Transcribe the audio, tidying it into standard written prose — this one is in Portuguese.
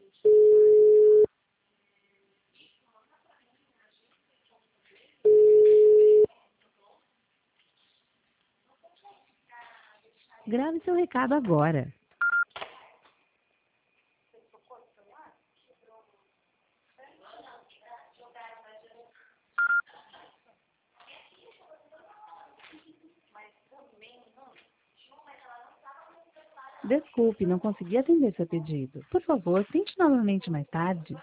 Grave seu recado agora. Desculpe, não consegui atender seu pedido. Por favor, tente novamente mais tarde.